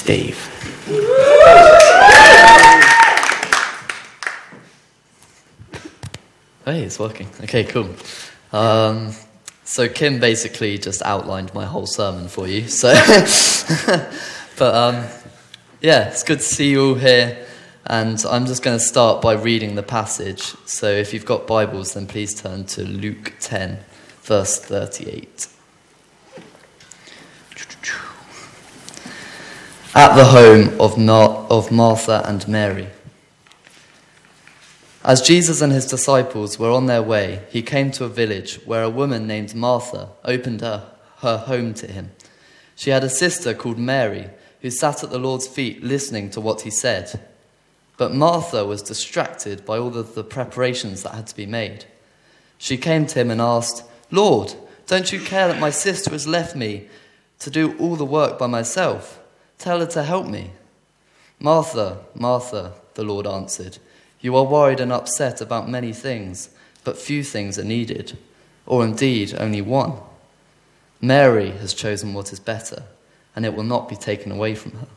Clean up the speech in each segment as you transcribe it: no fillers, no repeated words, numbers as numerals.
Dave. Hey, it's working. Okay, cool. So Kim basically just outlined my whole sermon for you. So, but yeah, it's good to see you all here. And I'm just going to start by reading the passage. So if you've got Bibles, then please turn to Luke 10, verse 38. At the home of Martha and Mary. As Jesus and his disciples were on their way, he came to a village where a woman named Martha opened her home to him. She had a sister called Mary, who sat at the Lord's feet listening to what he said. But Martha was distracted by all of the preparations that had to be made. She came to him and asked, "Lord, don't you care that my sister has left me to do all the work by myself? Tell her to help me." "Martha, Martha," the Lord answered, "you are worried and upset about many things, but few things are needed, or indeed only one. Mary has chosen what is better, and it will not be taken away from her."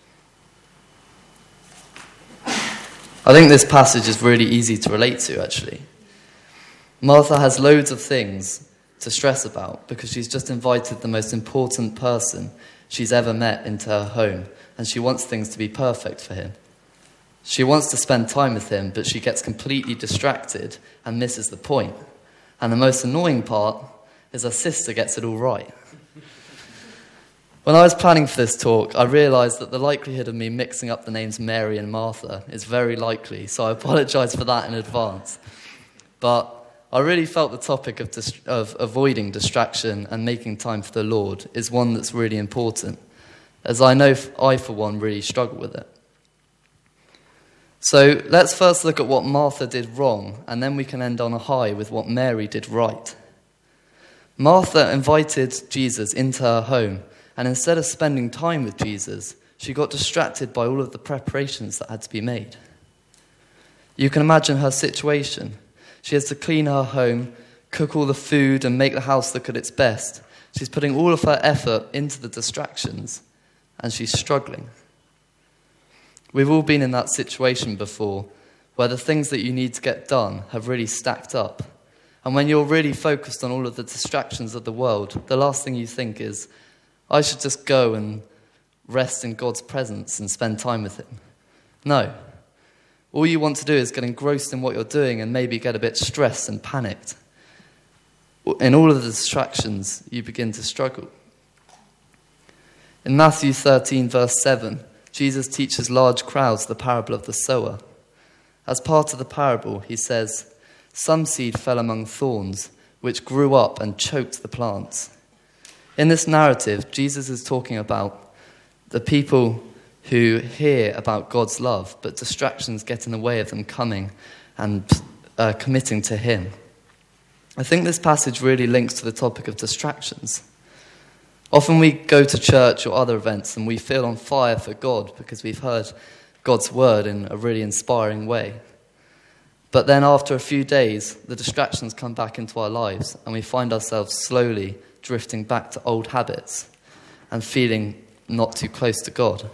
I think this passage is really easy to relate to, actually. Martha has loads of things to stress about because she's just invited the most important person she's ever met into her home, and she wants things to be perfect for him. She wants to spend time with him, but she gets completely distracted and misses the point. And the most annoying part is her sister gets it all right. When I was planning for this talk, I realised that the likelihood of me mixing up the names Mary and Martha is very likely, so I apologise for that in advance. But I really felt the topic of avoiding distraction and making time for the Lord is one that's really important, as I know I, for one, really struggle with it. So let's first look at what Martha did wrong, and then we can end on a high with what Mary did right. Martha invited Jesus into her home, and instead of spending time with Jesus, she got distracted by all of the preparations that had to be made. You can imagine her situation. She has to clean her home, cook all the food, and make the house look at its best. She's putting all of her effort into the distractions, and she's struggling. We've all been in that situation before, where the things that you need to get done have really stacked up. And when you're really focused on all of the distractions of the world, the last thing you think is, I should just go and rest in God's presence and spend time with him. No. All you want to do is get engrossed in what you're doing and maybe get a bit stressed and panicked. In all of the distractions, you begin to struggle. In Matthew 13, verse 7, Jesus teaches large crowds the parable of the sower. As part of the parable, he says, "Some seed fell among thorns, which grew up and choked the plants." In this narrative, Jesus is talking about the people who hear about God's love, but distractions get in the way of them coming and committing to him. I think this passage really links to the topic of distractions. Often we go to church or other events and we feel on fire for God because we've heard God's word in a really inspiring way. But then after a few days, the distractions come back into our lives and we find ourselves slowly drifting back to old habits and feeling not too close to God.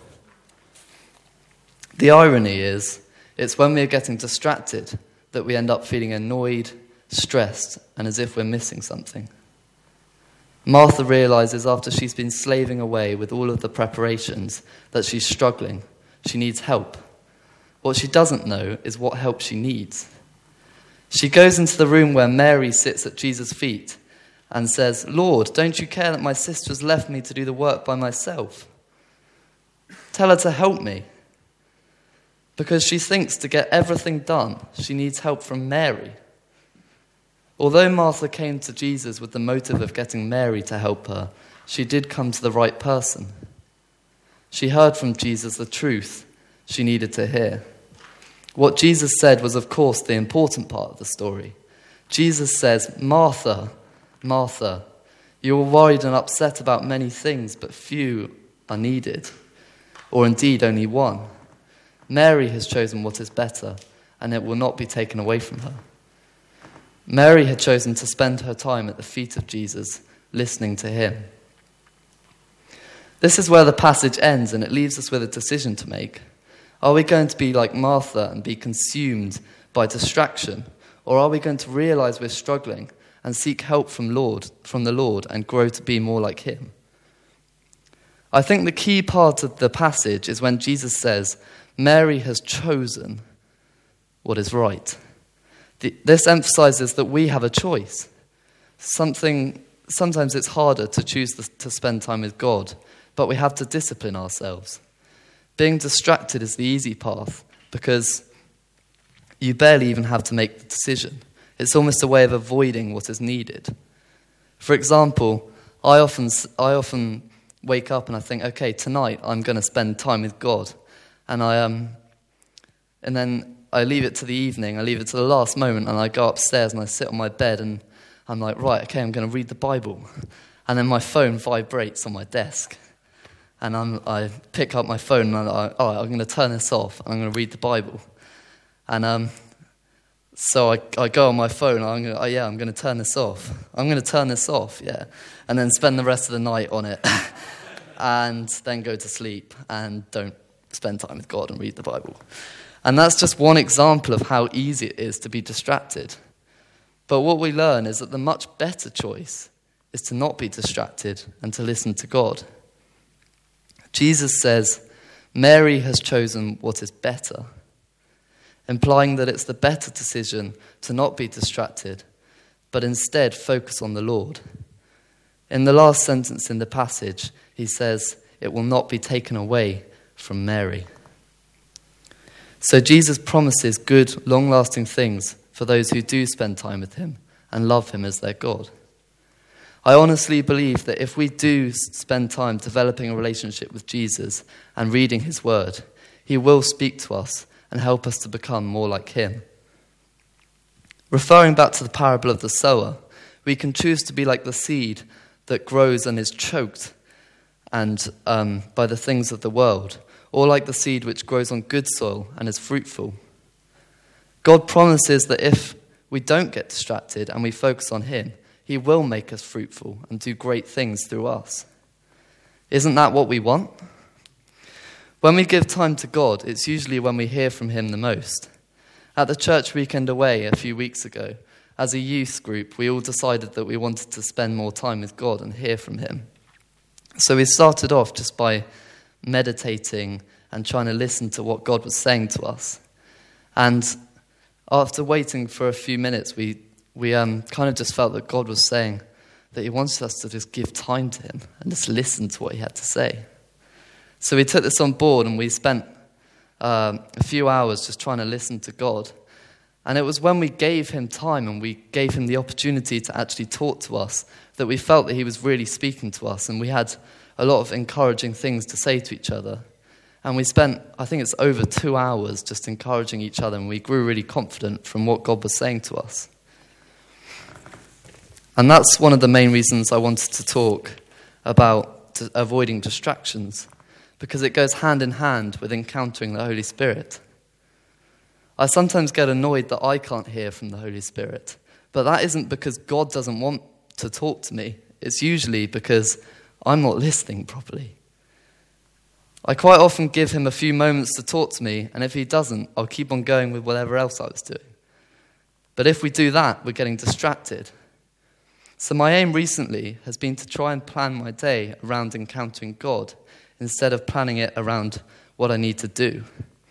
The irony is, it's when we're getting distracted that we end up feeling annoyed, stressed, and as if we're missing something. Martha realizes after she's been slaving away with all of the preparations that she's struggling. She needs help. What she doesn't know is what help she needs. She goes into the room where Mary sits at Jesus' feet and says, "Lord, don't you care that my sister has left me to do the work by myself? Tell her to help me." Because she thinks to get everything done, she needs help from Mary. Although Martha came to Jesus with the motive of getting Mary to help her, she did come to the right person. She heard from Jesus the truth she needed to hear. What Jesus said was, of course, the important part of the story. Jesus says, "Martha, Martha, you are worried and upset about many things, but few are needed, or indeed only one. Mary has chosen what is better, and it will not be taken away from her." Mary had chosen to spend her time at the feet of Jesus, listening to him. This is where the passage ends, and it leaves us with a decision to make. Are we going to be like Martha and be consumed by distraction? Or are we going to realize we're struggling and seek help from the Lord and grow to be more like him? I think the key part of the passage is when Jesus says, Mary has chosen what is right. This emphasizes that we have a choice. Sometimes it's harder to choose to spend time with God, but we have to discipline ourselves. Being distracted is the easy path because you barely even have to make the decision. It's almost a way of avoiding what is needed. For example, I often wake up and I think, okay, tonight I'm going to spend time with God, and then I leave it to the evening. I leave it to the last moment, and I go upstairs and I sit on my bed and I'm like, right, okay, I'm going to read the Bible, and then my phone vibrates on my desk. And I pick up my phone and I'm going to turn this off and I'm going to read the Bible. And so I go on my phone and I'm going to turn this off. I'm going to turn this off, yeah. And then spend the rest of the night on it. And then go to sleep and don't spend time with God and read the Bible. And that's just one example of how easy it is to be distracted. But what we learn is that the much better choice is to not be distracted and to listen to God. Jesus says, Mary has chosen what is better, implying that it's the better decision to not be distracted, but instead focus on the Lord. In the last sentence in the passage, he says, it will not be taken away from Mary. So Jesus promises good, long-lasting things for those who do spend time with him and love him as their God. I honestly believe that if we do spend time developing a relationship with Jesus and reading his word, he will speak to us and help us to become more like him. Referring back to the parable of the sower, we can choose to be like the seed that grows and is choked by the things of the world, or like the seed which grows on good soil and is fruitful. God promises that if we don't get distracted and we focus on him, he will make us fruitful and do great things through us. Isn't that what we want? When we give time to God, it's usually when we hear from him the most. At the church weekend away a few weeks ago, as a youth group, we all decided that we wanted to spend more time with God and hear from him. So we started off just by meditating and trying to listen to what God was saying to us. And after waiting for a few minutes, we kind of just felt that God was saying that he wanted us to just give time to him and just listen to what he had to say. So we took this on board and we spent a few hours just trying to listen to God. And it was when we gave him time and we gave him the opportunity to actually talk to us that we felt that he was really speaking to us, and we had a lot of encouraging things to say to each other. And we spent, I think it's over 2 hours just encouraging each other, and we grew really confident from what God was saying to us. And that's one of the main reasons I wanted to talk about avoiding distractions, because it goes hand in hand with encountering the Holy Spirit. I sometimes get annoyed that I can't hear from the Holy Spirit, but that isn't because God doesn't want to talk to me. It's usually because I'm not listening properly. I quite often give him a few moments to talk to me, and if he doesn't, I'll keep on going with whatever else I was doing. But if we do that, we're getting distracted. So my aim recently has been to try and plan my day around encountering God instead of planning it around what I need to do.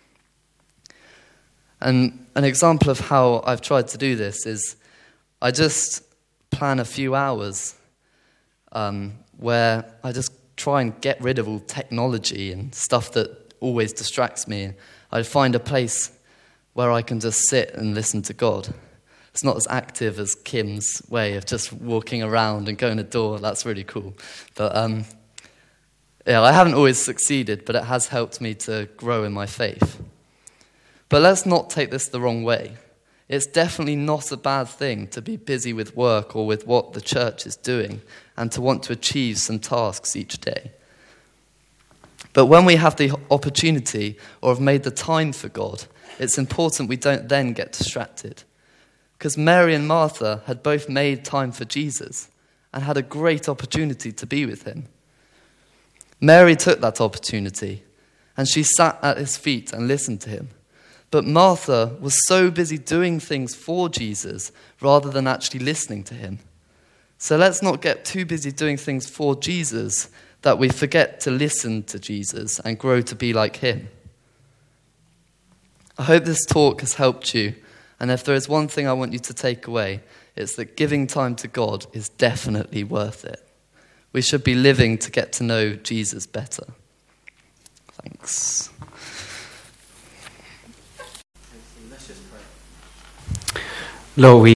And an example of how I've tried to do this is I just plan a few hours where I just try and get rid of all technology and stuff that always distracts me. I find a place where I can just sit and listen to God. It's not as active as Kim's way of just walking around and going to the door. That's really cool. But I haven't always succeeded, but it has helped me to grow in my faith. But let's not take this the wrong way. It's definitely not a bad thing to be busy with work or with what the church is doing and to want to achieve some tasks each day. But when we have the opportunity or have made the time for God, it's important we don't then get distracted. Because Mary and Martha had both made time for Jesus and had a great opportunity to be with him. Mary took that opportunity, and she sat at his feet and listened to him. But Martha was so busy doing things for Jesus rather than actually listening to him. So let's not get too busy doing things for Jesus that we forget to listen to Jesus and grow to be like him. I hope this talk has helped you, and if there is one thing I want you to take away, it's that giving time to God is definitely worth it. We should be living to get to know Jesus better. Thanks. Lord, we